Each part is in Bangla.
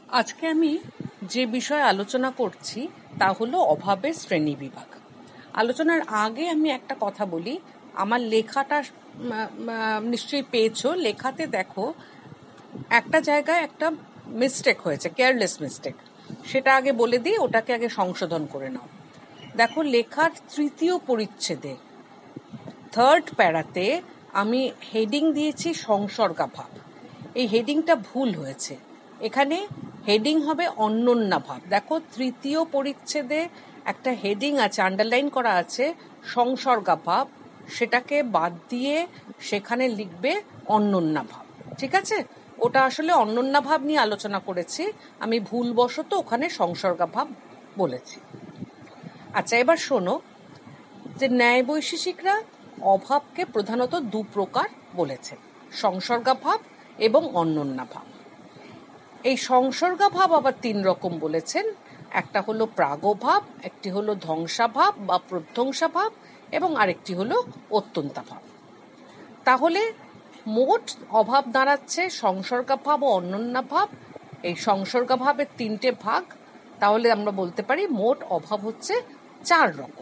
আজকে আমি যে বিষয়ে আলোচনা করছি তা হলো অভাবের শ্রেণীবিভাগ। আলোচনার আগে আমি একটা কথা বলি, আমার লেখাটা নিশ্চয়ই পেয়েছো। লেখাতে দেখো একটা জায়গায় একটা মিস্টেক হয়েছে, কেয়ারলেস মিস্টেক। সেটা আগে বলে দিই, ওটাকে আগে সংশোধন করে নাও। দেখো, লেখার তৃতীয় পরিচ্ছেদে থার্ড প্যারাতে আমি হেডিং দিয়েছি সংসর্গাভাব। এই হেডিংটা ভুল হয়েছে। এখানে হেডিং হবে অন্যোন্যাভাব। দেখো, তৃতীয় পরিচ্ছেদে একটা হেডিং আছে, আন্ডারলাইন করা আছে সংসর্গাভাব, সেটাকে বাদ দিয়ে সেখানে লিখবে অন্যোন্যাভাব। ঠিক আছে? ওটা আসলে অন্যোন্যাভাব নিয়ে আলোচনা করেছি, আমি ভুলবশত ওখানে সংসর্গাভাব বলেছি। আচ্ছা, এবার শোনো যে ন্যায় বৈশেষিকরা অভাবকে প্রধানত দু প্রকার বলেছে, সংসর্গাভাব এবং অন্যোন্যাভাব। এই সংসর্গাভাব আবার তিন রকম বলেছেন। একটা হলো প্রাগভাব, একটি হলো ধ্বংসাভাব বা প্রধ্বংসাভাব, এবং আরেকটি হলো অত্যন্তাভাব। তাহলে মোট অভাব দাঁড়াচ্ছে সংসর্গাভাব ও অন্যোন্যাভাব। এই সংসর্গাভাবের তিনটে ভাগ, তাহলে আমরা বলতে পারি মোট অভাব হচ্ছে 4 রকম।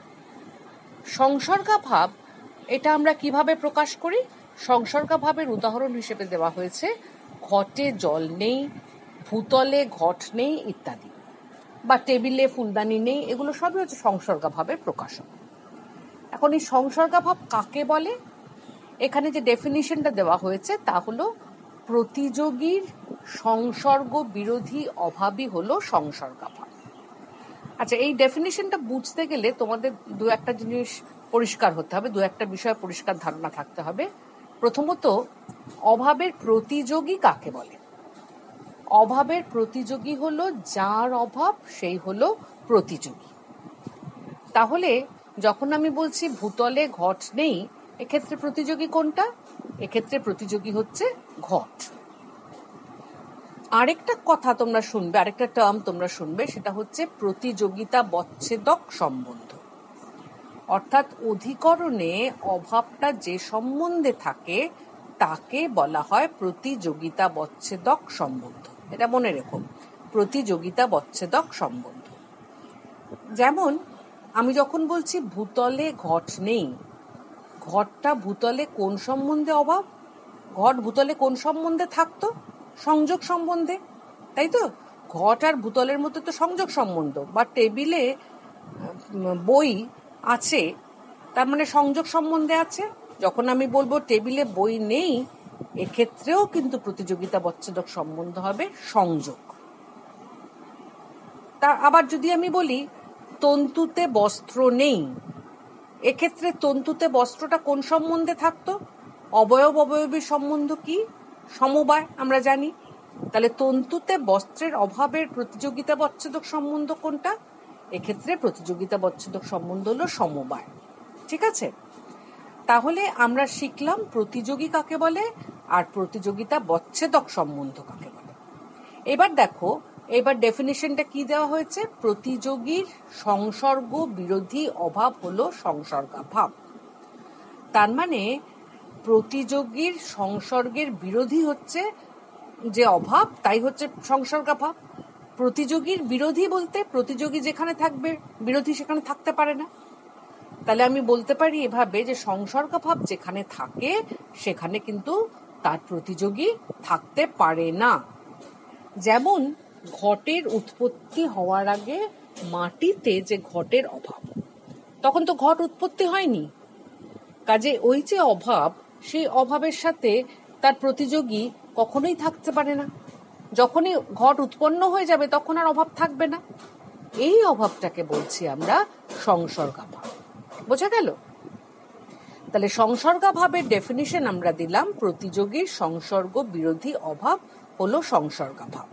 সংসর্গাভাব এটা আমরা কিভাবে প্রকাশ করি? সংসর্গাভাবের উদাহরণ হিসেবে দেওয়া হয়েছে ঘটে জল নেই, ভূতলে ঘট নেই ইত্যাদি, বা টেবিলে ফুলদানি নেই, এগুলো সবই হচ্ছে সংসর্গাভাবের প্রকাশক। এখন এই সংসর্গাভাব কাকে বলে? এখানে যে ডেফিনিশনটা দেওয়া হয়েছে তা হলো প্রতিযোগীর সংসর্গ বিরোধী অভাবই হলো সংসর্গাভাব। আচ্ছা, এই ডেফিনিশনটা বুঝতে গেলে তোমাদের দু একটা জিনিস পরিষ্কার হতে হবে, দু একটা বিষয়ে পরিষ্কার ধারণা থাকতে হবে। প্রথমত, অভাবের প্রতিযোগী কাকে বলে? অভাবের প্রতিযোগী হলো যার অভাব সেই হলো প্রতিযোগী। তাহলে যখন আমি বলছি ভূতলে ঘট নেই, এক্ষেত্রে প্রতিযোগী কোনটা? এক্ষেত্রে প্রতিযোগী হচ্ছে ঘট। আরেকটা কথা তোমরা শুনবে, আরেকটা টার্ম তোমরা শুনবে, সেটা হচ্ছে প্রতিযোগিতা বচ্ছেদক সম্বন্ধ। অর্থাৎ অধিকরণে অভাবটা যে সম্বন্ধে থাকে তাকে বলা হয় প্রতিযোগিতা বচ্ছেদক সম্বন্ধ। এটা মনে রেখো, প্রতিযোগিতা বচ্ছেদক সম্বন্ধ। যেমন আমি যখন বলছি ভূতলে ঘট নেই, ঘটটা ভূতলে কোন সম্বন্ধে অভাব? ঘট ভূতলে কোন সম্বন্ধে থাকতো? সংযোগ সম্বন্ধে, তাই তো? ঘট আর ভূতলের মধ্যে তো সংযোগ সম্বন্ধ। বা টেবিলে বই আছে, তার মানে সংযোগ সম্বন্ধে আছে। যখন আমি বলবো টেবিলে বই নেই, এক্ষেত্রেও কিন্তু প্রতিযোগিতা বচ্ছেদক সম্বন্ধ হবে সংযোগ। তা আবার যদি আমি বলি তন্তুতে বস্ত্র নেই, এক্ষেত্রে তন্তুতে বস্ত্রটা কোন সম্বন্ধে থাকতো? অবয়ব অবয়বীর সম্বন্ধ কি? সমবায়, আমরা জানি। তাহলে তন্তুতে বস্ত্রের অভাবের প্রতিযোগিতা বচ্ছেদক সম্বন্ধ কোনটা? এক্ষেত্রে প্রতিযোগিতা বচ্ছেদক সম্বন্ধ হলো সমবায়। ঠিক আছে? তাহলে আমরা শিখলাম প্রতিযোগী কাকে বলে আর প্রতিযোগিতা বচ্ছেদক সম্বন্ধ কাকে বলে। এবার দেখো, এবার ডেফিনিশনটা কি দেওয়া হয়েছে? প্রতিযোগীর সংসর্গ বিরোধী অভাব হলো সংসর্গাভাব। তার মানে প্রতিযোগীর সংসর্গের বিরোধী হচ্ছে যে অভাব, তাই হচ্ছে সংসর্গাভাব। প্রতিযোগীর বিরোধী বলতে প্রতিযোগী যেখানে থাকবে বিরোধী সেখানে থাকতে পারে না। তাহলে আমি বলতে পারি এভাবে যে সংসর্গাভাব যেখানে থাকে সেখানে কিন্তু তার প্রতিযোগী থাকতে পারে না। যেমন ঘটের উৎপত্তি হওয়ার আগে মাটিতে যে ঘটের অভাব, তখন তো ঘট উৎপত্তি হয়নি। কাজে ওই যে অভাব, সেই অভাবের সাথে তার প্রতিযোগী কখনোই থাকতে পারে না। যখনই ঘট উৎপন্ন হয়ে যাবে তখন আর অভাব থাকবে না। এই অভাবটাকে বলছি আমরা সংসর্গাভাব। বোঝা গেল? তাহলে সংসর্গাভাবের ডেফিনিশন আমরা দিলাম, প্রতিযোগীর সংসর্গ বিরোধী অভাব হলো সংসর্গাভাব।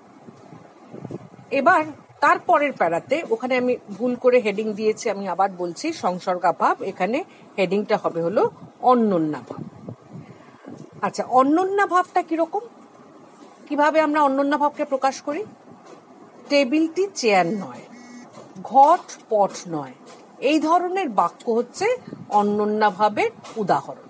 এবার তারপরের প্যারাতে, ওখানে আমি ভুল করে হেডিং দিয়েছি, আমি আবার বলছি সংসর্গাভাব, এখানে হেডিংটা হবে হলো অন্যোন্যাভাব। আচ্ছা, অন্যোন্যাভাবটা কিরকম? কিভাবে আমরা অন্যোন্যাভাবকে প্রকাশ করি? টেবিলটি চেয়ার নয়, ঘট পট নয়, এই ধরনের বাক্য হচ্ছে অন্যোন্যাভাবের উদাহরণ।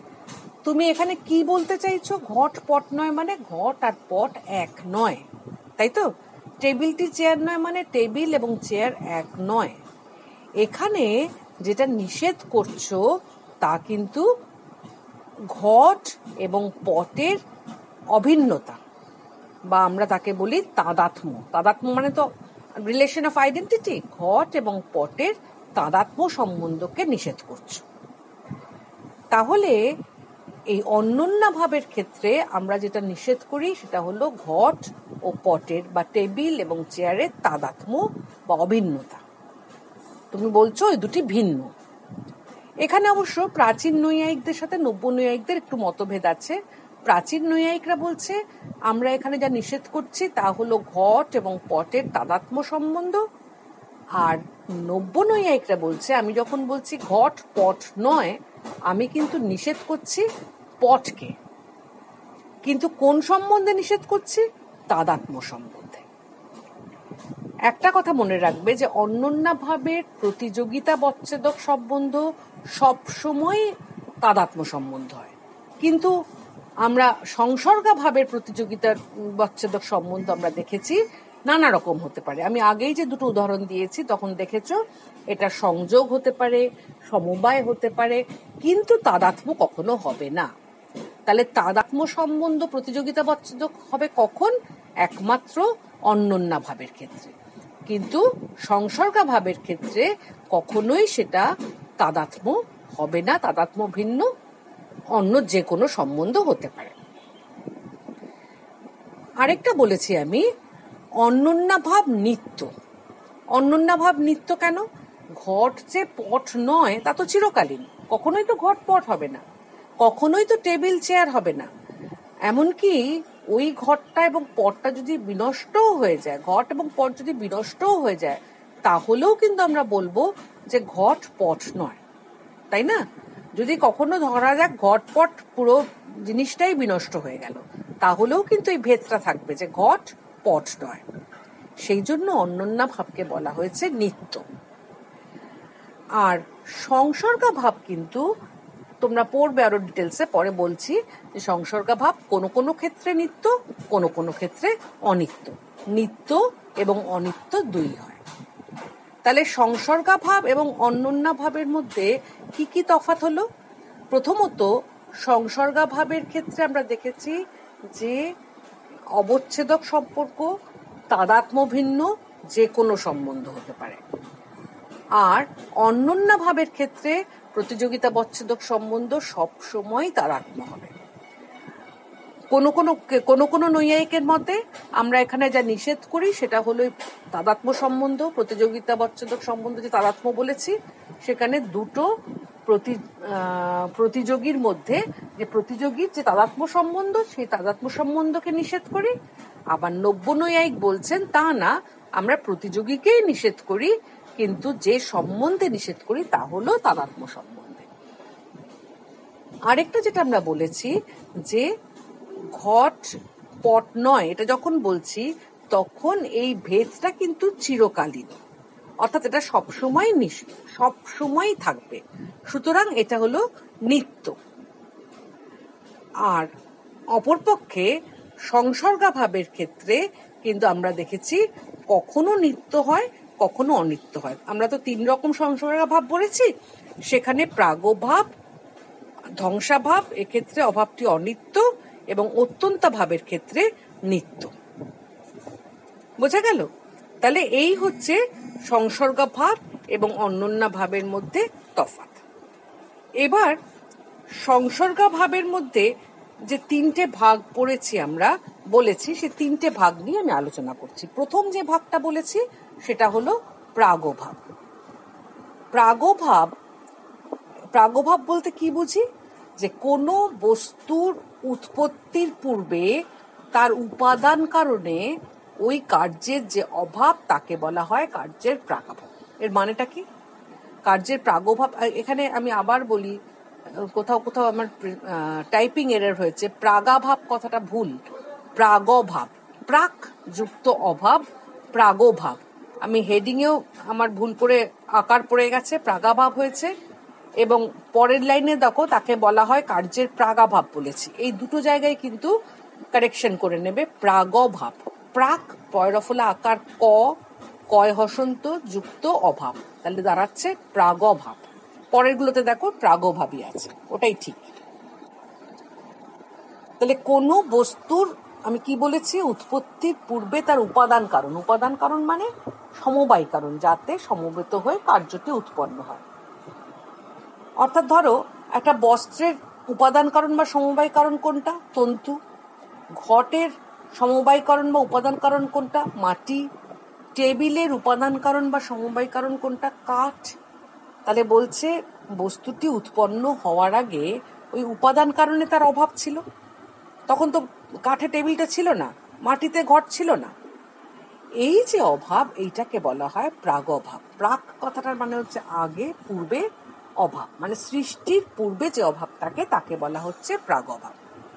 তুমি এখানে কি বলতে চাইছো? ঘট পট নয় মানে ঘট আর পট এক নয়। তাই তো? টেবিলটি চেয়ার নয় মানে টেবিল এবং চেয়ার এক নয়। এখানে যেটা নিষেধ করছো তা কিন্তু ঘট এবং পটের অভিন্নতা, বা আমরা তাকে বলি তাদাত্ম্য। তাদাত্ম্য মানে তো রিলেশন অফ আইডেন্টিটি। ঘট এবং পটের তাদাত্ম্য সম্বন্ধকে নিষেধ করছো। তাহলে এই অনন্যাভাবের ক্ষেত্রে আমরা যেটা নিষেধ করি সেটা হলো ঘট ও পটের বা টেবিল এবং চেয়ারের তাদাত্ম্য বা অভিন্নতা। তুমি বলছো এই দুটি ভিন্ন। এখানে অবশ্য প্রাচীন নৈয়ায়িকদের সাথে নব্য নৈয়ায়িকদের একটু মতভেদ আছে। প্রাচীন নৈয়ায়িকরা বলছে আমরা এখানে যা নিষেধ করছি তা হলো ঘট এবং পটের তাদাত্ম্য সম্বন্ধ, আর নব্য নৈয়ায়িকরা বলছে আমি যখন বলছি ঘট পট নয়, আমি কিন্তু নিষেধ করছি পটকে, কিন্তু কোন সম্বন্ধে নিষেধ করছি? তাদাত্ম্য সম্বন্ধে। একটা কথা মনে রাখবে যে অনন্যাভাবের প্রতিযোগিতা বচ্ছেদক সম্বন্ধ সবসময় তাদাত্ম্য সম্বন্ধ হয়, কিন্তু আমরা সংসর্গাভাবের প্রতিযোগিতার বচ্ছেদক সম্বন্ধ আমরা দেখেছি নানা রকম হতে পারে। আমি আগেই যে দুটো উদাহরণ দিয়েছি তখন দেখেছো এটা সংযোগ হতে পারে, সমবায় হতে পারে, কিন্তু তাদাত্ম্য কখনো হবে না। তাহলে তাদাত্ম্য সম্বন্ধ প্রতিযোগিতা বচ্ছেদক হবে কখন? একমাত্র অনন্যাভাবের ক্ষেত্রে, কিন্তু সংসর্গাভাবের ক্ষেত্রে কখনোই সেটা তাদাত্ম্য হবে না। তাদাত্ম্য ভিন্ন অন্য যে কোনো সম্বন্ধ হতে পারে। আরেকটা বলেছি আমি অনন্যাভাব নিত্য। অনন্যাভাব নিত্য কেন? ঘট যে পট নয় তা তো চিরকালীন, কখনোই তো ঘট পট হবে না, কখনোই তো টেবিল চেয়ার হবে না। এমনকি ওই ঘটটা এবং পটটা যদি বিনষ্টও হয়ে যায়, ঘট এবং পট যদি বিনষ্টও হয়ে যায়, তাহলেও কিন্তু আমরা বলবো যে ঘট পট নয়, তাই না? যদি কখনো ধরা যাক ঘট পট পুরো জিনিসটাই বিনষ্ট হয়ে গেল, তাহলেও কিন্তু এই ভেদটা থাকবে যে ঘট পট নয়। সেই জন্য অনন্যা ভাবকে বলা হয়েছে নিত্য। আর সংসর্গা ভাব কিন্তু তোমরা পড়বে আরো ডিটেলসে, পরে বলছি যে সংসর্গা ভাব কোনো কোনো ক্ষেত্রে নিত্য, কোনো কোনো ক্ষেত্রে অনিত্য। নিত্য এবং অনিত্য দুই হয়। তাহলে সংসর্গা ভাব এবং অনন্যা ভাবের মধ্যে কি কি তফাৎ হলো? প্রথমত সংসর্গা ভাবের ক্ষেত্রে আমরা দেখেছি যে অবচ্ছেদক সম্পর্ক, তাদাত্ম্য ভিন্ন যে কোনো সম্বন্ধ হতে পারে। আর অনন্যা ভাবের ক্ষেত্রে প্রতিযোগিতা বচ্ছেদক সম্বন্ধ সবসময় তাদাত্ম্য হবে। কোনো কোনো নৈয়ায়িকের মতে আমরা এখানে যা নিষেধ করি সেটা হলো তাদাত্ম্য সম্বন্ধ, প্রতিযোগিতা বচ্ছেদক সম্বন্ধ যে তাদাত্ম্য বলেছি, সেখানে দুটো প্রতিযোগীর মধ্যে যে প্রতিযোগীর যে তাদাত্ম্য সম্বন্ধ, সেই তাদাত্ম্য সম্বন্ধকে নিষেধ করি। আবার নব্য নৈয়ায়িক বলছেন তা না, আমরা প্রতিযোগীকেই নিষেধ করি, কিন্তু যে সম্বন্ধে নিষেধ করি তা হলো তাদাত্ম্য সম্বন্ধে। আরেকটা যেটা আমরা বলেছি যে ঘট পট নয়, এটা যখন বলছি তখন এই ভেদটা কিন্তু চিরকালীন, অর্থাৎ এটা সবসময় থাকবে, সুতরাং এটা হলো নিত্য। আর অপরপক্ষে সংসর্গা ভাবের ক্ষেত্রে কিন্তু আমরা দেখেছি কখনো নিত্য হয়, কখনো অনিত্য হয়। আমরা তো 3 রকম সংসর্গা ভাব বলেছি, সেখানে প্রাগভাব, ধ্বংসাভাব এক্ষেত্রে অভাবটি অনিত্য, এবং অত্যন্ত ভাবের ক্ষেত্রে নিত্য। বোঝা গেল? তাহলে এই হচ্ছে সংসর্গা ভাব এবং অনন্যা ভাবের মধ্যে তফাৎ। এবার সংসর্গা ভাবের মধ্যে যে 3টে ভাগ পড়েছি আমরা বলেছি, সে 3টে ভাগ নিয়ে আমি আলোচনা করছি। প্রথম যে ভাগটা বলেছি সেটা হলো প্রাগভাব। প্রাগভাব বলতে কি বুঝি? যে কোনো বস্তুর উৎপত্তির পূর্বে তার উপাদান কারণে ওই কার্যের যে অভাব তাকে বলা হয় কার্যের প্রাগভাব। এর মানেটা কি? কার্যের প্রাগভাব, এখানে আমি আবার বলি, কোথাও কোথাও আমার টাইপিং এরর হয়েছে, প্রাগাভাব কথাটা ভুল, প্রাগভাব, প্রাক যুক্ত অভাব, প্রাগভাব। আমি হেডিংয়েও আমার ভুল করে আকার পড়ে গেছে, প্রাগাভাব হয়েছে, এবং পরের লাইনে দেখো তাকে বলা হয় কার্যের প্রাগাভাব বলেছি। এই দুটো জায়গায় কিন্তু কারেকশন করে নেবে, প্রাগভাব, প্রাক পয়রফলা আকার ক, কয় হসন্ত যুক্ত অভাব, তাহলে দাঁড়াচ্ছে প্রাগভাব। পরের গুলোতে দেখো প্রাগভাবই আছে, ওটাই ঠিক। তাহলে কোনো বস্তুর, আমি কি বলেছি, উৎপত্তির পূর্বে তার উপাদান কারণ, উপাদান কারণ মানে সমবায় কারণ, যাতে সমবেত হয়ে কার্যটি উৎপন্ন হয়। অর্থাৎ ধরো একটা বস্ত্রের উপাদান কারণ বা সমবায় কারণ কোনটা? তন্তু। ঘটের সমবায় কারণ বা উপাদান কারণ কোনটা? মাটি। টেবিলের উপাদান কারণ বা সমবায় কারণ কোনটা? কাঠ। তাহলে বলছে বস্তুটি উৎপন্ন হওয়ার আগে ওই উপাদান কারণে তার অভাব ছিল। তখন তো কাঠে টেবিলটা ছিল না, মাটিতে ঘট ছিল না। এই যে অভাব, এইটাকে বলা হয় প্রাগভাব। প্রাক কথাটার মানে হচ্ছে আগে, পূর্বে, অভাব মানে সৃষ্টির পূর্বে যে অভাব থাকে তাকে বলা হচ্ছে প্রাগভাব।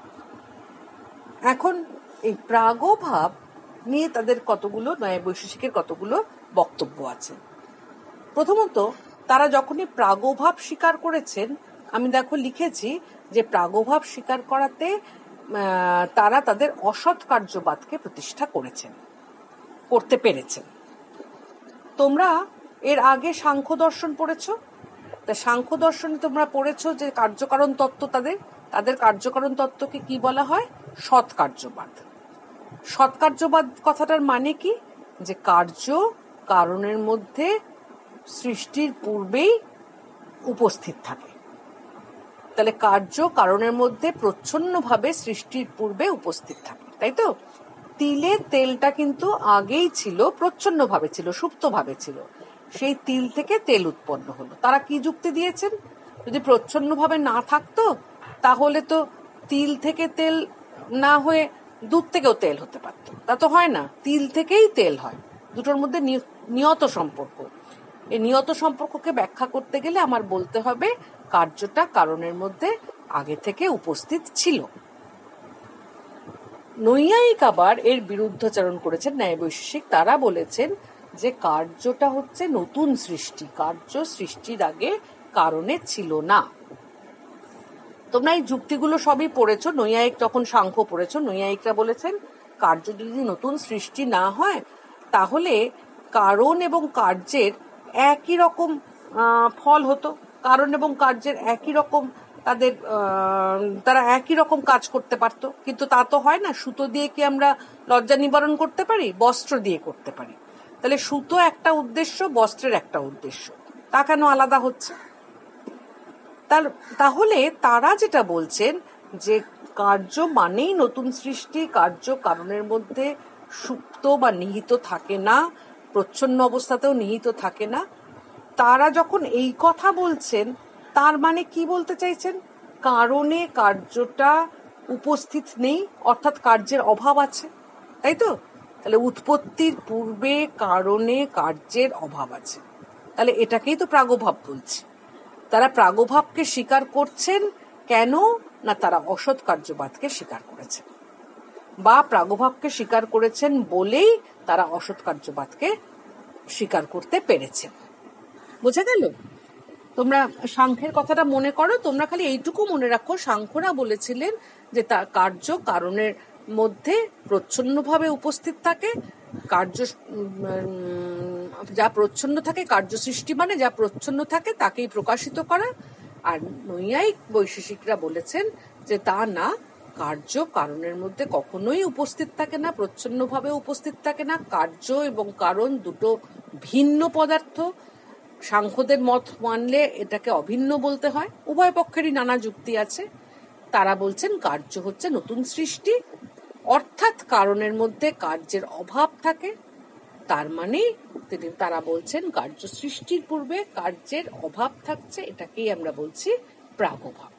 এখন এই প্রাগভাব নিয়ে তাদের কতগুলো নয় বৈশেষিকের কতগুলো বক্তব্য আছে। প্রথমত, তারা যখনই প্রাগভাব স্বীকার করেছেন, আমি দেখো লিখেছি যে প্রাগভাব স্বীকার করাতে তারা তাদের অসৎ কার্যবাদকে প্রতিষ্ঠা করতে পেরেছেন। তোমরা এর আগে সাংখ্য দর্শন পড়েছো, তা সাংখ্য দর্শনে তোমরা পড়েছো যে কার্যকারণ তত্ত্ব, তাদের কার্যকারণ তত্ত্বকে কি বলা হয়? সৎ কার্যবাদ। সৎ কার্যবাদ কথাটার মানে কি? যে কার্য কারণের মধ্যে সৃষ্টির পূর্বেই উপস্থিত থাকে। তাহলে কার্য কারণের মধ্যে প্রচ্ছন্নভাবে সৃষ্টির পূর্বে উপস্থিত থাকে, তাই তো? তিলে তেলটা কিন্তু আগেই ছিল, প্রচ্ছন্নভাবে ছিল, সুপ্তভাবে ছিল। সেই তিল থেকে তেল উৎপন্ন হলো। তারা কি যুক্তি দিয়েছেন? যদি প্রচ্ছন্নভাবে না থাকতো তাহলে তো তিল থেকে তেল না হয়ে দুধ থেকেও তেল হতে পারত। তা তো হয় না, তিল থেকেই তেল হয়। দুটোর মধ্যে নিয়ত সম্পর্ক। এই নিয়ত সম্পর্ককে ব্যাখ্যা করতে গেলে আমার বলতে হবে কার্যটা কারণের মধ্যে আগে থেকে উপস্থিত ছিল। নৈয়ায়িক আবার এর বিরুদ্ধাচরণ করেছেন ন্যায় বৈশেষিক। তারা বলেছেন যে কার্যটা হচ্ছে নতুন সৃষ্টি, কার্য সৃষ্টির আগে কারণে ছিল না। তোমরা এই যুক্তিগুলো সবই পড়েছো। নৈয়ায়িক যখন সাংখ্য পড়েছো, নৈয়ায়িকরা বলেছেন কার্য যদি নতুন সৃষ্টি না হয় তাহলে কারণ এবং কার্যের একই রকম ফল হতো। কারণ এবং কার্যের একই রকম তারা একই রকম কাজ করতে পারতো, কিন্তু তা তো হয় না। সুতো দিয়ে কি আমরা লজ্জা নিবারণ করতে পারি? বস্ত্র দিয়ে করতে পারি। তাহলে সুতো একটা উদ্দেশ্য, বস্ত্রের একটা উদ্দেশ্য, তা কেন আলাদা হচ্ছে? তাহলে তারা যেটা বলছেন যে কার্য মানেই নতুন সৃষ্টি, কার্য কারণের মধ্যে সুপ্ত বা নিহিত থাকে না, প্রচ্ছন্ন অবস্থাতেও নিহিত থাকে না। তারা যখন এই কথা বলছেন তার মানে কি বলতে চাইছেন? কারণে কার্যটা উপস্থিত নেই, অর্থাৎ কার্যের অভাব আছে, তাই তো? তাহলে উৎপত্তির পূর্বে কারণে কার্যের অভাব আছে। তাহলে এটাকেই তো প্রাগভাব বলছে। তারা প্রাগভাবকে স্বীকার করছেন কেন? না তারা অসৎ কার্যবাদকে স্বীকার করেছেন, বা প্রাগভাবকে স্বীকার করেছেন বলেই তারা অসৎ কার্যবাদকে স্বীকার করতে পেরেছেন। বোঝা গেল? তোমরা সাংখ্যের কথাটা মনে করো। তোমরা খালি এইটুকু মনে রাখো, সাংখ্যরা বলেছিলেন যে তার কার্য কারণের মধ্যে প্রচ্ছন্নভাবে উপস্থিত থাকে। কার্য যা প্রচ্ছন্ন থাকে, কার্য সৃষ্টি মানে যা প্রচ্ছন্ন থাকে তাকেই প্রকাশিত করা। আর নৈয়ায়িক বৈশেষিকরা বলেছেন যে তা না, কার্য কারণের মধ্যে কখনোই উপস্থিত থাকে না, প্রচ্ছন্নভাবে উপস্থিত থাকে না। কার্য এবং কারণ দুটো ভিন্ন পদার্থ। সাংখ্যদের মত মানলে এটাকে অভিন্ন বলতে হয়। উভয় পক্ষেরই নানা যুক্তি আছে। তারা বলছেন কার্য হচ্ছে নতুন সৃষ্টি, অর্থাৎ কারণের মধ্যে কার্যের অভাব থাকে। তার মানে তারা বলছেন কার্য সৃষ্টির পূর্বে কার্যের অভাব থাকছে, এটাকেই আমরা বলছি প্রাগভাব।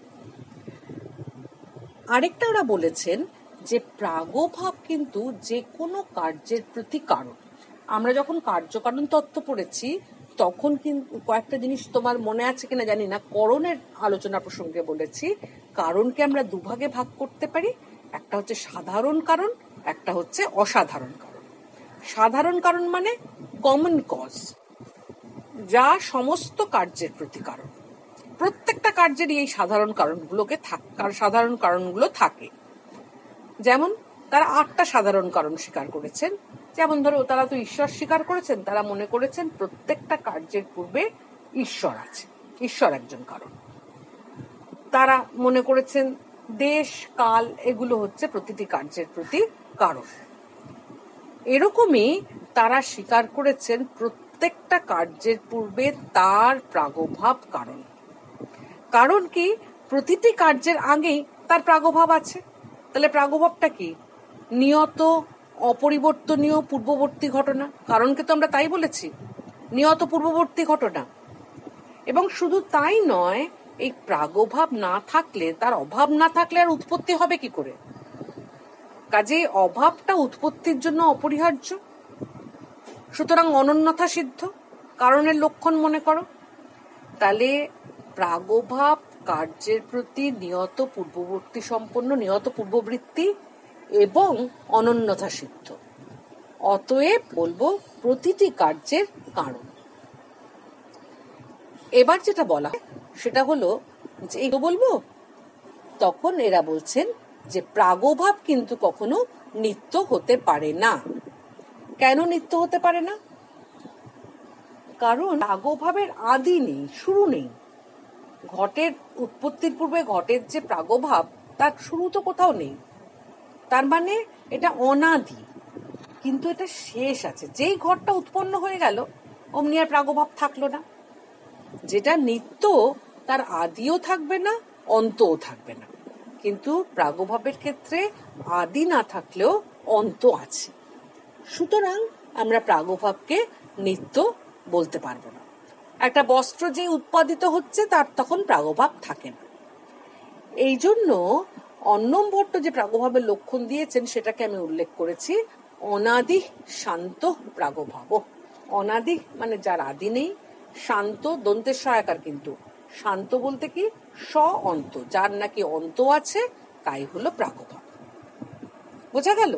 আরেকটা ওরা বলেছেন যে প্রাগভাব কিন্তু যে কোনো কার্যের প্রতি কারণ। আমরা যখন কার্যকারণ তত্ত্ব পড়েছি তখন কিন্তু কয়েকটা জিনিস তোমার মনে আছে কিনা জানি না, করণের আলোচনা প্রসঙ্গে বলেছি কারণকে আমরা দুভাগে ভাগ করতে পারি। একটা হচ্ছে সাধারণ কারণ, একটা হচ্ছে অসাধারণ কারণ। সাধারণ কারণ মানে কমন কজ, যা সমস্ত কার্যের প্রতি কারণ। প্রত্যেকটা কার্যেরই এই সাধারণ কারণগুলো থাকে। যেমন তারা 8টা সাধারণ কারণ স্বীকার করেছেন। যেমন ধরো, তারা তো ঈশ্বর স্বীকার করেছেন, তারা মনে করেছেন প্রত্যেকটা কার্যের পূর্বে ঈশ্বর আছে, ঈশ্বর একজন কারণ। তারা মনে করেছেন দেশ, কাল এগুলো হচ্ছে প্রতিটি কার্যের প্রতি কারণ। এরকমই তারা স্বীকার করেছেন প্রত্যেকটা কার্যের পূর্বে তার প্রাগভাব কারণ। কারণ কি, প্রতিটি কার্যের আগেই তার প্রাগভাব আছে। তাহলে প্রাগভাবটা কি? নিয়ত, অপরিবর্তনীয় পূর্ববর্তী ঘটনা। কারণকে তো আমরা তাই বলেছি, নিয়ত পূর্ববর্তী ঘটনা। এবং শুধু তাই নয়, এই প্রাগভাব না থাকলে, তার অভাব না থাকলে আর উৎপত্তি হবে কি করে? কাজে অভাবটা উৎপত্তির জন্য অপরিহার্য। সুতরাং অনন্যথা সিদ্ধ, কারণের লক্ষণ মনে করো। তাহলে প্রাগভাব কার্যের প্রতি নিয়ত পূর্ববর্তী সম্পন্ন, নিয়ত পূর্ববৃত্তি এবং অনন্যথা সিদ্ধ। অতএব বলবো প্রতিটি কার্যের কারণ। এবার যেটা বলা সেটা হলো যে এই বলবো, তখন এরা বলছেন যে প্রাগভাব কিন্তু কখনো নিত্য হতে পারে না। কেন নিত্য হতে পারে না? কারণ প্রাগভাবের আদি নেই, শুরু নেই। ঘটের উৎপত্তির পূর্বে ঘটের যে প্রাগভাব, তার শুরু তো কোথাও নেই। তার মানে এটা অনাদি, কিন্তু এটা শেষ আছে। যেই ঘটটা উৎপন্ন হয়ে গেল, অমনি আর প্রাগভাব থাকলো না। যেটা নিত্য, তার আদিও থাকবে না, অন্তও থাকবে না। কিন্তু প্রাগভাবের ক্ষেত্রে আদি না থাকলেও অন্ত আছে। সুতরাং আমরা প্রাগভাবকে নিত্য বলতে পারবো না। একটা বস্ত্র যে উৎপাদিত হচ্ছে, তার তখন প্রাগভাব থাকে না। এই জন্য অন্নম ভট্ট যে প্রাগভাবের লক্ষণ দিয়েছেন, সেটাকে আমি উল্লেখ করেছি, অনাদি শান্ত প্রাগভাব। অনাদি মানে যার আদি নেই, শান্ত দন্তের সহায়কার, কিন্তু শান্ত বলতে কি, স অন্ত, যার নাকি অন্ত আছে, তাই হলো প্রাগভাব। বোঝা গেল?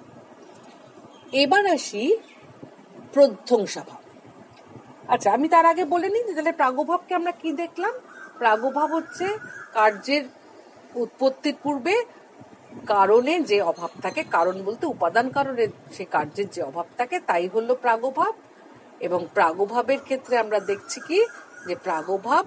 এবার আসি প্রধ্বংসাভাব। আচ্ছা, আমি তার আগে বলে নিই, তাহলে প্রাগভাবকে আমরা কি দেখলাম? প্রাগভাব হচ্ছে কার্যের উৎপত্তির পূর্বে কারণে যে অভাব থাকে, কারণ বলতে উপাদান কারণের সে কার্যের যে অভাব থাকে, তাই হলো প্রাগভাব। এবং প্রাগভাবের ক্ষেত্রে আমরা দেখছি কি, যে প্রাগভাব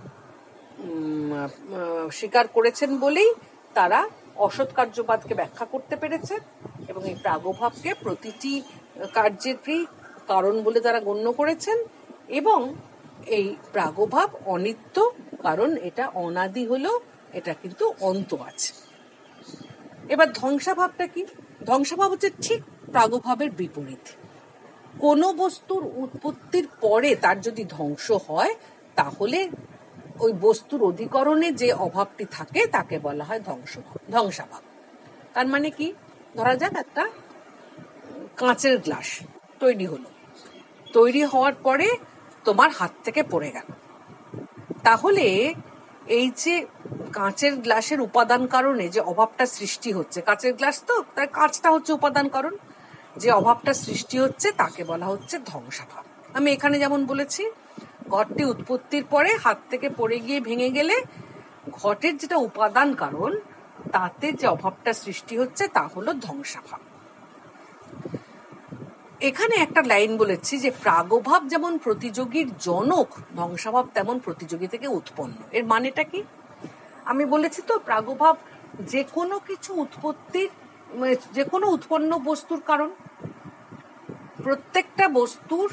স্বীকার করেছেন বলেই তারা অসৎ কার্যবাদকে ব্যাখ্যা করতে পেরেছে, এবং এই প্রাগভাবকে প্রতিটি কার্যের কারণ বলে তারা গণ্য করেছেন। এবং এই প্রাগভাব অনিত্য, কারণ এটা অনাদি হলো, এটা কিন্তু অন্ত আছে। এবার ধ্বংসাভাবটা কি? ধ্বংসাভাব হচ্ছে ঠিক প্রাগভাবের বিপরীত। কোনো বস্তুর উৎপত্তির পরে তার যদি ধ্বংস হয়, তাহলে ওই বস্তুর অধিকরণে যে অভাবটি থাকে তাকে বলা হয় ধ্বংসাভাব। তার মানে কি, ধরা যাক একটা কাঁচের গ্লাস তৈরি হলো, তৈরি হওয়ার পরে তোমার হাত থেকে পড়ে গেল। তাহলে এই যে কাঁচের গ্লাসের উপাদান কারণে যে অভাবটা সৃষ্টি হচ্ছে, কাঁচের গ্লাস তো, তার কাঁচটা হচ্ছে উপাদান কারণ, যে অভাবটা সৃষ্টি হচ্ছে তাকে বলা হচ্ছে ধ্বংসাভাব। আমি এখানে যেমন বলেছি, ঘটটি উৎপত্তির পরে হাত থেকে পড়ে গিয়ে ভেঙে গেলে ঘটের যেটা উপাদান কারণ, তাতে যে অভাবটা সৃষ্টি হচ্ছে তা হলো ধ্বংসাভাব। এখানে একটা লাইন বলেছি যে প্রাগভাব যেমন প্রতিযোগীর জনক, ধ্বংসাভাব তেমন প্রতিযোগী থেকে উৎপন্ন। এর মানেটা কি? আমি বলেছি তো, প্রাগভাব যে কোনো কিছু উৎপত্তির, যে কোনো উৎপন্ন বস্তুর কারণ। প্রত্যেকটা বস্তুর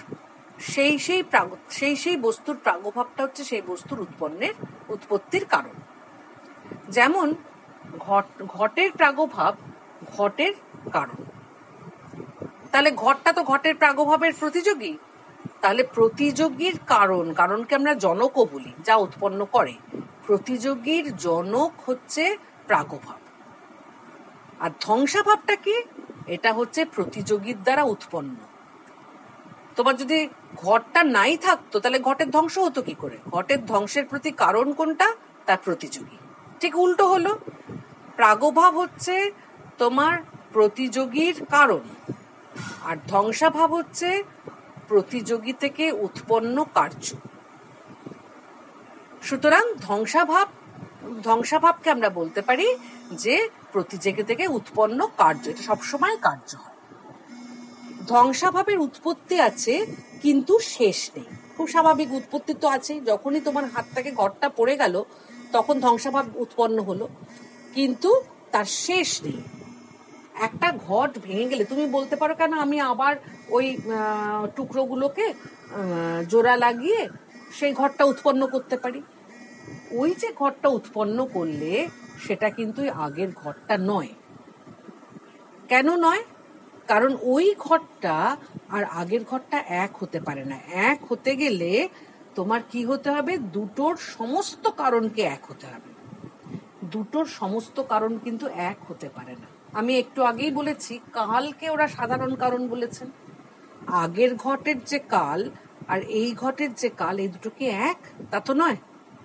সেই বস্তুর প্রাগভাবটা হচ্ছে সেই বস্তুর উৎপত্তির কারণ। যেমন ঘটের প্রাগভাব ঘটের কারণ। তাহলে ঘটটা তো ঘটের প্রাগভাবের প্রতিযোগী। তাহলে প্রতিযোগীর কারণকে আমরা জনকও বলি, যা উৎপন্ন করে। প্রতিযোগীর জনক হচ্ছে প্রাগভাব। আর ধ্বংসাভাবটা কি? এটা হচ্ছে প্রতিযোগীর দ্বারা উৎপন্ন। তোমার যদি ঘটটা নাই থাকতো, তাহলে ঘটের ধ্বংস হতো কি করে? ঘটের ধ্বংসের প্রতি কারণ কোনটা? তার প্রতিযোগী। ঠিক উল্টো হলো, প্রাগভাব হচ্ছে তোমার প্রতিযোগীর কারণ, আর ধ্বংসাভাব হচ্ছে প্রতিযোগী থেকে উৎপন্ন কার্য। সুতরাং ধ্বংসাভাব ধ্বংসাভাবকে আমরা বলতে পারি যে প্রতিযোগী থেকে উৎপন্ন কার্য, এটা সবসময় কার্য হয়। ধ্বংসাভাবের উৎপত্তি আছে কিন্তু শেষ নেই। খুব স্বাভাবিক, উৎপত্তি তো আছে, যখনই তোমার হাত থেকে ঘরটা পড়ে গেল তখন ধ্বংসাভাব উৎপন্ন হলো, কিন্তু তার শেষ নেই। একটা ঘট ভেঙে গেলে তুমি বলতে পারো কেন আমি আবার ওই টুকরোগুলোকে জোড়া লাগিয়ে সেই ঘরটা উৎপন্ন করতে পারি। ওই যে ঘরটা উৎপন্ন করলে সেটা কিন্তু আগের ঘরটা নয়। কেন নয়? কারণ ওই ঘরটা আর আগের ঘরটা এক হতে পারে না। এক হতে গেলে তোমার কি হতে হবে? দুটোর সমস্ত কারণকে এক হতে হবে। দুটোর সমস্ত কারণ কিন্তু এক হতে পারে না। আমি একটু আগেই বলেছি, কালকে ওরা সাধারণ কারণ বলেছেন। আগের ঘটের যে কাল আর এই ঘটের যে কাল, এই দুটো কি এক? তা তো নয়।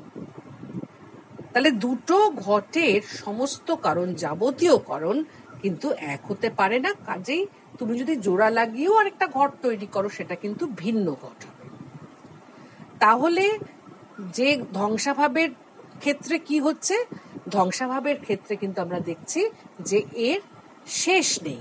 তাহলে দুটো ঘটের সমস্ত কারণ, যাবতীয় কারণ কিন্তু এক হতে পারে না। কাজেই তুমি যদি জোড়া লাগিয়েও আরেকটা ঘট তৈরি করো, সেটা কিন্তু ভিন্ন ঘট হবে। তাহলে যে ধ্বংসাভাবের ক্ষেত্রে কি হচ্ছে? ধ্বংসাভাবের ক্ষেত্রে কিন্তু আমরা দেখছি যে এর শেষ নেই।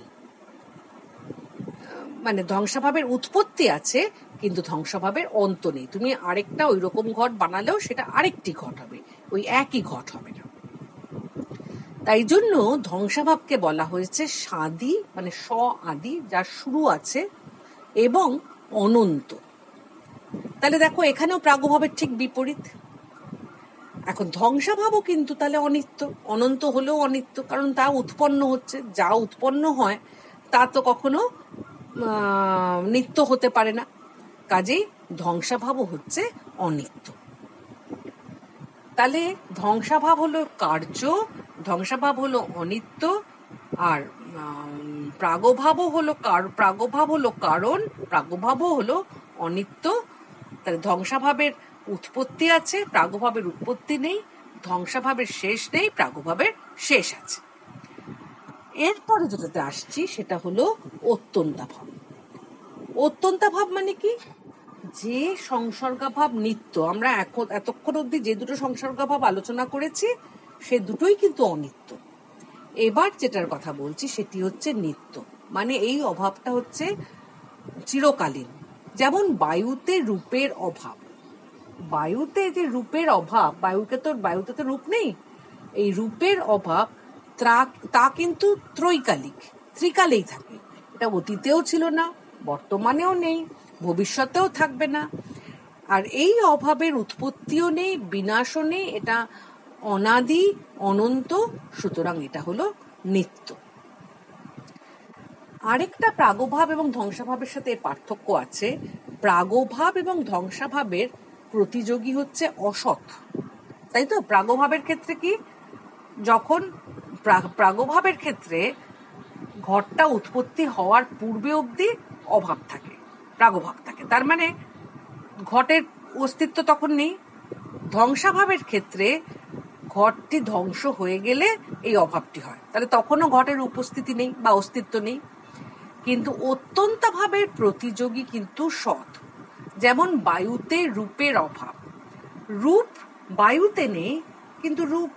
মানে ধ্বংসাভাবের উৎপত্তি আছে কিন্তু ধ্বংসাভাবের অন্ত নেই। তুমি আরেকটা ওই রকম ঘট বানালেও সেটা আরেকটি ঘট হবে, ওই একই ঘট হবে না। তাই জন্য ধ্বংসাভাবকে বলা হয়েছে সাদি, মানে স আদি, যার শুরু আছে, এবং অনন্ত। তাহলে দেখো এখানেও প্রাগভাবের ঠিক বিপরীত। এখন ধ্বংসাভাবও কিন্তু তাহলে অনিত্য, অনন্ত হলেও অনিত্য, কারণ তা উৎপন্ন হচ্ছে। যা উৎপন্ন হয় তা তো কখনো নিত্য হতে পারে না। কাজেই ধ্বংসাভাবও হচ্ছে অনিত্য। তাহলে ধ্বংসাভাব হলো কার্য, ধ্বংসাভাব হলো অনিত্য, আর প্রাগভাবও হলো কারণ, প্রাগভাবও হলো অনিত্য। তাহলে ধ্বংসাভাবের উৎপত্তি আছে, প্রাগভাবের উৎপত্তি নেই। ধ্বংসাভাবের শেষ নেই, প্রাগভাবের শেষ আছে। এরপরে যেটাতে আসছি সেটা হলো অত্যন্তাভাব। অত্যন্তাভাব মানে কি? যে সংসর্গভাব নিত্য। আমরা এতক্ষণ অবধি যে দুটো সংসর্গভাব আলোচনা করেছি সে দুটোই কিন্তু অনিত্য। এবার যেটার কথা বলছি সেটি হচ্ছে নিত্য। মানে এই অভাবটা হচ্ছে চিরকালীন। যেমন বায়ুতে রূপের অভাব। বায়ুতে যে রূপের অভাব, বায়ুতে তো রূপ নেই। এই রূপের অভাব তা কিন্তু ত্রিকালেই থাকে। এটা অতীতেও ছিল না, বর্তমানেও নেই, ভবিষ্যতেও থাকবে না। আর এই অভাবের উৎপত্তিও নেই, বিনাশও নেই। এটা অনাদি, অনন্ত, সুতরাং এটা হলো নিত্য। আরেকটা প্রাগভাব এবং ধ্বংসাভাবের সাথে পার্থক্য আছে। প্রাগভাব এবং ধ্বংসাভাবের প্রতিযোগী হচ্ছে অসৎ, তাই তো? প্রাগভাবের ক্ষেত্রে কি? যখন প্রাগভাবের ক্ষেত্রে ঘটটা উৎপত্তি হওয়ার পূর্বে অবধি অভাব থাকে, প্রাগভাব থাকে, তার মানে ঘটের অস্তিত্ব তখন নেই। ধ্বংসাভাবের ক্ষেত্রে ঘটটি ধ্বংস হয়ে গেলে এই অভাবটি হয়, তাহলে তখনও ঘটের উপস্থিতি নেই বা অস্তিত্ব নেই। কিন্তু অত্যন্তাভাবের প্রতিযোগী কিন্তু সৎ। যেমন বায়ুতে রূপের অভাব, রূপ বায়ুতে নেই কিন্তু রূপ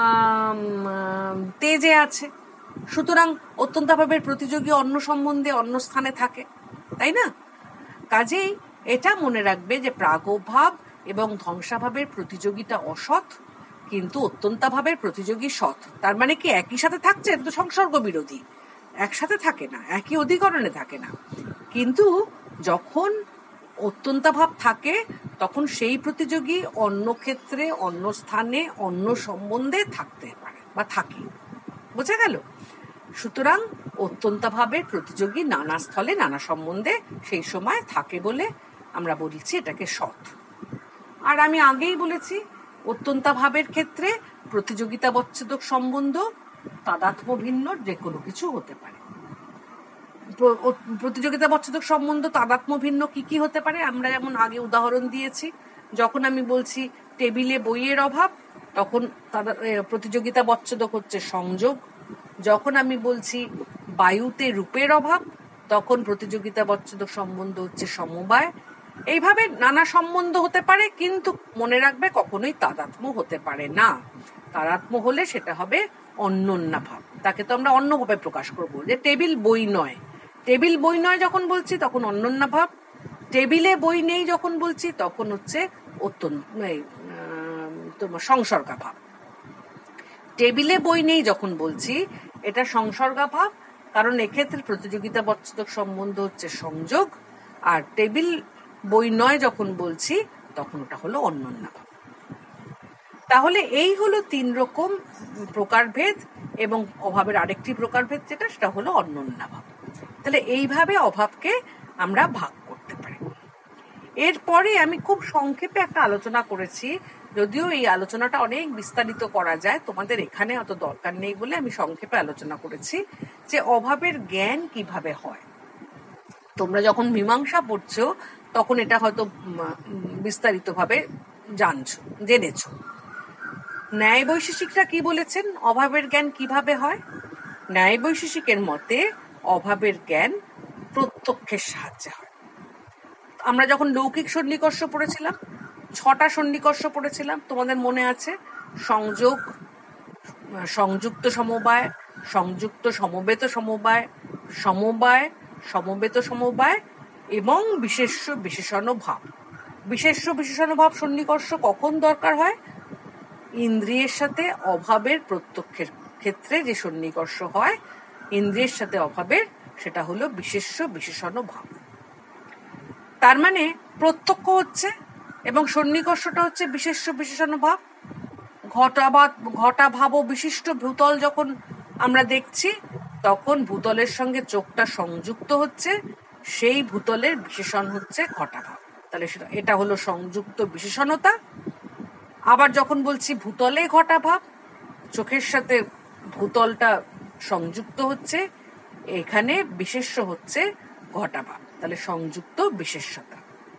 তেজে আছে, সুতরাং অত্যন্তাভাবের প্রতিযোগী অন্য সম্বন্ধে অন্য স্থানে থাকে, তাই না? কাজেই এটা মনে রাখবে যে প্রাগভাব এবং ধ্বংসাভাবের প্রতিযোগিতা অসৎ, কিন্তু অত্যন্তাভাবের প্রতিযোগী সৎ। তার মানে কি একই সাথে থাকছে? এটা তো সংসর্গ বিরোধী, একসাথে থাকে না, একই অধিকরণে থাকে না। কিন্তু যখন অত্যন্তাভাব থাকে তখন সেই প্রতিযোগী অন্য ক্ষেত্রে, অন্য স্থানে, অন্য সম্বন্ধে থাকতে পারে বা থাকে। বোঝা গেল? সুতরাং অত্যন্তাভাবের প্রতিযোগী নানা স্থলে, নানা সম্বন্ধে সেই সময় থাকে বলে আমরা বলছি এটাকে সৎ। আর আমি আগেই বলেছি অত্যন্তাভাবের ক্ষেত্রে প্রতিযোগিতাবচ্ছেদক সম্বন্ধ তাদাত্ম্য ভিন্ন যে কোনো কিছু হতে পারে। প্রতিযোগিতাবচ্ছেদক সম্বন্ধ তাদাত্ম্য ভিন্ন কি কি হতে পারে আমরা যেমন আগে উদাহরণ দিয়েছি। যখন আমি বলছি টেবিলে বইয়ের অভাব, তখন প্রতিযোগিতাবচ্ছেদক হচ্ছে সংযোগ। যখন আমি বলছি বায়ুতে রূপের অভাব, তখন প্রতিযোগিতাবচ্ছেদক সম্বন্ধ হচ্ছে সমবায়। এইভাবে নানা সম্বন্ধ হতে পারে, কিন্তু মনে রাখবে কখনোই তাদাত্ম্য হতে পারে না। তাদাত্ম্য হলে সেটা হবে অন্যোন্যা ভাব। তাকে তো আমরা অন্যভাবে প্রকাশ করব, যে টেবিল বই নয়। টেবিল বই নয় যখন বলছি তখন অন্যোন্যা ভাব, টেবিলে বই নেই যখন বলছি তখন হচ্ছে তোমার সংসর্গা ভাব। টেবিলে বই নেই যখন বলছি এটা সংসর্গা ভাব, কারণ এক্ষেত্রে প্রতিযোগিতাবোধক সম্বন্ধ হচ্ছে সংযোগ, আর টেবিল বই নয় যখন বলছি তখন ওটা হলো অন্যোন্যা ভাব। তাহলে এই হলো 3 রকম প্রকারভেদ, এবং অভাবের আরেকটি প্রকারভেদ যেটা, সেটা হলো অন্যোন্যা ভাব। তাহলে এইভাবে অভাবকে আমরা ভাগ করতে পারি। এরপরে আমি খুব সংক্ষেপে একটা আলোচনা করেছি, যদিও এই আলোচনাটা অনেক বিস্তারিত করা যায়, তোমাদের এখানে অত দরকার নেই বলে আমি সংক্ষেপে আলোচনা করেছি যে অভাবের জ্ঞান কিভাবে হয়। তোমরা যখন মীমাংসা পড়ছো তখন এটা হয়তো বিস্তারিতভাবে জেনেছো। ন্যায় বৈশেষিকরা কি বলেছেন অভাবের জ্ঞান কিভাবে হয়? ন্যায় বৈশেষিকের মতে অভাবের জ্ঞান প্রত্যক্ষের সাহায্যে হয়। আমরা যখন লৌকিক সন্নিকর্ষ পড়েছিলাম, 6টা সন্নিকর্ষ পড়েছিলাম, তোমাদের মনে আছে? সংযোগ, সংযুক্ত সমবায়, সংযুক্ত সমবেত সমবায়, সমবায়, সমবেত সমবায় এবং বিশেষ্য বিশেষণ ভাব। বিশেষ্য বিশেষণ ভাব সন্নিকর্ষ কখন দরকার হয়? ইন্দ্রিয়ের সাথে অভাবের প্রত্যক্ষের ক্ষেত্রে যে সন্নিকর্ষ হয় ইন্দ্রিয়ের সাথে অভাবের, সেটা হলো বিশেষ্য বিশেষণ ভাব। তার মানে প্রত্যক্ষ হচ্ছে এবং সন্নিকর্ষটা হচ্ছে বিশেষ্য বিশেষণ ভাব। ঘটা ভাব বিশিষ্ট ভূতল যখন আমরা দেখছি তখন ভূতলের সঙ্গে চোখটা সংযুক্ত হচ্ছে, সেই ভূতলের বিশেষণ হচ্ছে ঘটা ভাব। তাহলে এটা হলো সংযুক্ত বিশেষণতা। আবার যখন বলছি ভূতলে ঘটা ভাব, চোখের সাথে ভূতলটা সংযুক্ত হচ্ছে, এখানে বিশেষ্য হচ্ছে ঘটা ভাব, তাহলে সংযুক্ত বিশেষ্যতা।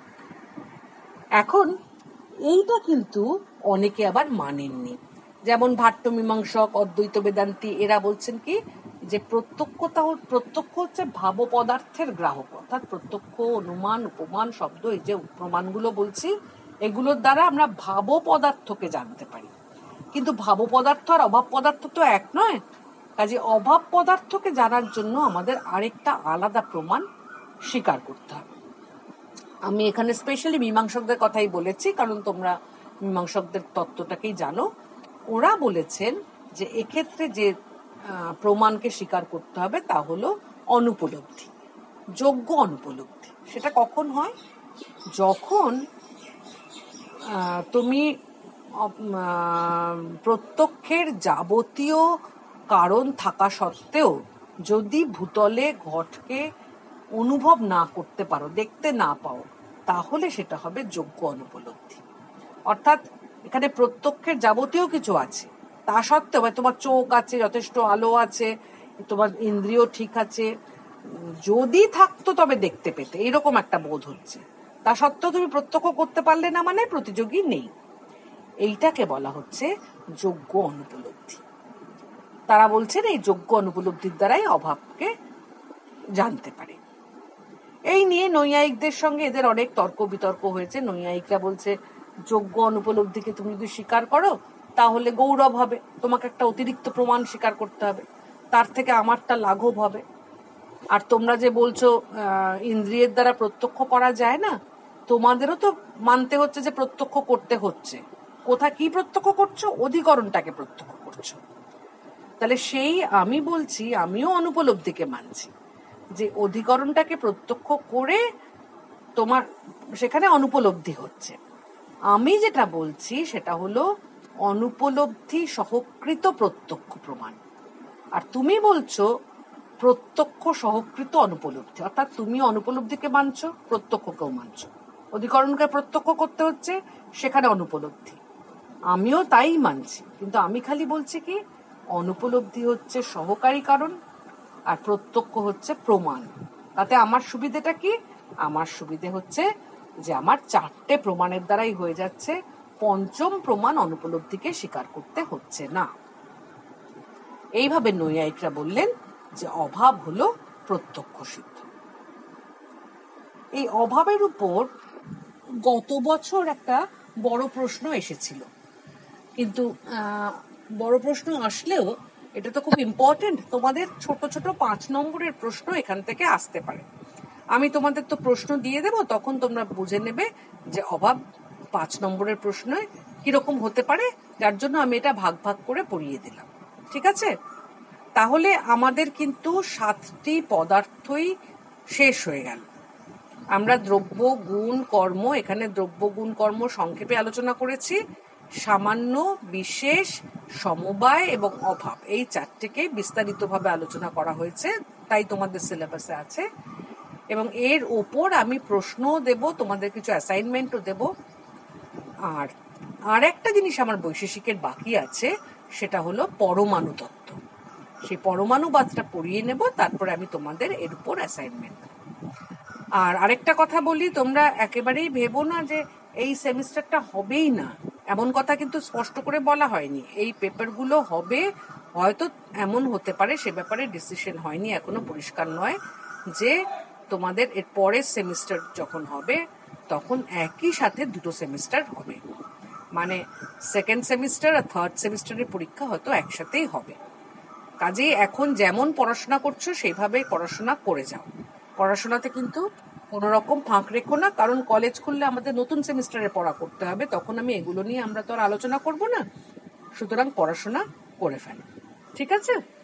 এখন এইটা কিন্তু অনেকে আবার মানেননি, যেমন ভাট্ট মীমাংসক, অদ্বৈত বেদান্তি, এরা বলছেন কি যে প্রত্যক্ষ হচ্ছে ভাব পদার্থের গ্রাহক, অর্থাৎ প্রত্যক্ষ, অনুমান, উপমান, শব্দ, এই যে প্রমাণগুলো বলছি এগুলোর দ্বারা আমরা ভাব পদার্থকে জানতে পারি। কিন্তু ভাব পদার্থ আর অভাব পদার্থ তো এক নয়, কাজে অভাব পদার্থকে জানার জন্য আমাদের আরেকটা আলাদা প্রমাণ স্বীকার করতে হবে। আমি এখানে স্পেশালি মীমাংসকদের কথাই বলেছি, কারণ তোমরা মীমাংসকদের তত্ত্বটাকেই জানো। ওরা বলেছেন যে এক্ষেত্রে যে প্রমাণকে স্বীকার করতে হবে তা হলো অনুপলব্ধি, যোগ্য অনুপলব্ধি। সেটা কখন হয়? যখন তুমি প্রত্যক্ষের যাবতীয় কারণ থাকা সত্ত্বেও যদি ভূতলে ঘটকে অনুভব না করতে পারো, দেখতে না পাও, তাহলে সেটা হবে যোগ্য অনুপলব্ধি। অর্থাৎ এখানে প্রত্যক্ষের যাবতীয় কিছু আছে, তা সত্ত্বেও তোমার চোখ আছে, যথেষ্ট আলো আছে, তোমার ইন্দ্রিয় ঠিক আছে, যদি থাকতো তবে দেখতে পেতে, এইরকম একটা বোধ হচ্ছে, তা সত্ত্বেও তুমি প্রত্যক্ষ করতে পারলে না, মানে প্রতিযোগী নেই। এইটাকে বলা হচ্ছে যোগ্য অনুপলব্ধি। তারা বলছেন এই যোগ্য অনুপলব্ধির দ্বারাই অভাবকে জানতে পারে। এই নিয়ে নৈয়ায়িকদের সঙ্গে এদের অনেক তর্ক বিতর্ক হয়েছে। নৈয়ায়িকরা বলছে যোগ্য অনুপলব্ধিকে তুমি যদি স্বীকার করো তাহলে গৌরব হবে, তোমাকে একটা অতিরিক্ত প্রমাণ স্বীকার করতে হবে, তার থেকে আমারটা লাঘব হবে। আর তোমরা যে বলছো ইন্দ্রিয়ের দ্বারা প্রত্যক্ষ করা যায় না, তোমাদেরও তো মানতে হচ্ছে যে প্রত্যক্ষ করতে হচ্ছে। কোথায় কি প্রত্যক্ষ করছো? অধিকরণটাকে প্রত্যক্ষ করছো। তাহলে সেই আমি বলছি, আমিও অনুপলব্ধিকে মানছি যে অধিকরণটাকে প্রত্যক্ষ করে তোমার সেখানে অনুপলব্ধি হচ্ছে। আমি যেটা বলছি সেটা হলো অনুপলব্ধি সহকৃত প্রত্যক্ষ প্রমাণ, আর তুমি বলছো প্রত্যক্ষ সহকৃত অনুপলব্ধি। অর্থাৎ তুমি অনুপলব্ধিকে মানছো, প্রত্যক্ষকেও মানছো। অধিকরণকে প্রত্যক্ষ করতে হচ্ছে, সেখানে অনুপলব্ধি। আমিও তাই মানছি, কিন্তু আমি খালি বলছি কি অনুপলব্ধি হচ্ছে সহকারী কারণ আর প্রত্যক্ষ হচ্ছে প্রমাণ। তাতে আমার সুবিধেটা কি? আমার সুবিধে হচ্ছে যে আমার 4টে প্রমাণের দ্বারাই হয়ে যাচ্ছে, পঞ্চম প্রমাণ অনুপলব্ধিকে স্বীকার করতে হচ্ছে না। এইভাবে নৈয়ায়িকরা বললেন যে অভাব হলো প্রত্যক্ষ সিদ্ধ। এই অভাবের উপর গত বছর একটা বড় প্রশ্ন এসেছিল, কিন্তু বড় প্রশ্ন আসলেও এটা তো খুব ইম্পর্টেন্ট, তোমাদের ছোট ছোট 5 নম্বরের প্রশ্ন এখান থেকে আসতে পারে। আমি তোমাদের তো প্রশ্ন দিয়ে দেব, তখন তোমরা বুঝে নেবে যে অভাব 5 নম্বরের প্রশ্নে কিরকম হতে পারে, যার জন্য আমি এটা ভাগ ভাগ করে পড়িয়ে দিলাম। ঠিক আছে? তাহলে আমাদের কিন্তু 7টি পদার্থই শেষ হয়ে গেল। আমরা দ্রব্য, গুণ, কর্ম, এখানে দ্রব্য, গুণ, কর্ম সংক্ষেপে আলোচনা করেছি। সামান্য, বিশেষ, সমবায় এবং অভাব, এই 4টেকে বিস্তারিতভাবে আলোচনা করা হয়েছে, তাই তোমাদের সিলেবাসে আছে। এবং এর ওপর আমি প্রশ্নও দেব, তোমাদের কিছু অ্যাসাইনমেন্টও দেব। আর একটা জিনিস আমার বৈশেষিকের বাকি আছে, সেটা হলো পরমাণু তত্ত্ব। সেই পরমাণুবাদটা পড়িয়ে নেব, তারপরে আমি তোমাদের এর উপর অ্যাসাইনমেন্ট। আর আরেকটা কথা বলি, তোমরা একেবারেই ভেবো না যে এই সেমিস্টারটা হবেই না, এমন কথা কিন্তু স্পষ্ট করে বলা হয়নি। এই পেপারগুলো হবে, হয়তো এমন হতে পারে, সে ব্যাপারে ডিসিশন হয়নি, এখনো পরিষ্কার নয় যে তোমাদের এর পরের সেমিস্টার যখন হবে তখন একই সাথে 2টো সেমিস্টার হবে, মানে 2nd সেমিস্টার আর 3rd সেমিস্টারের পরীক্ষা হয়তো একসাথেই হবে। কাজেই এখন যেমন পড়াশোনা করছো সেইভাবে পড়াশোনা করে যাও। পড়াশোনাতে কিন্তু কোনো রকম ফাঁক রেখো না, কারণ কলেজ খুললে আমাদের নতুন সেমিস্টারে পড়া করতে হবে, তখন আমি এগুলো নিয়ে আমরা তো আর আলোচনা করবো না। সুতরাং পড়াশোনা করে ফেলো। ঠিক আছে?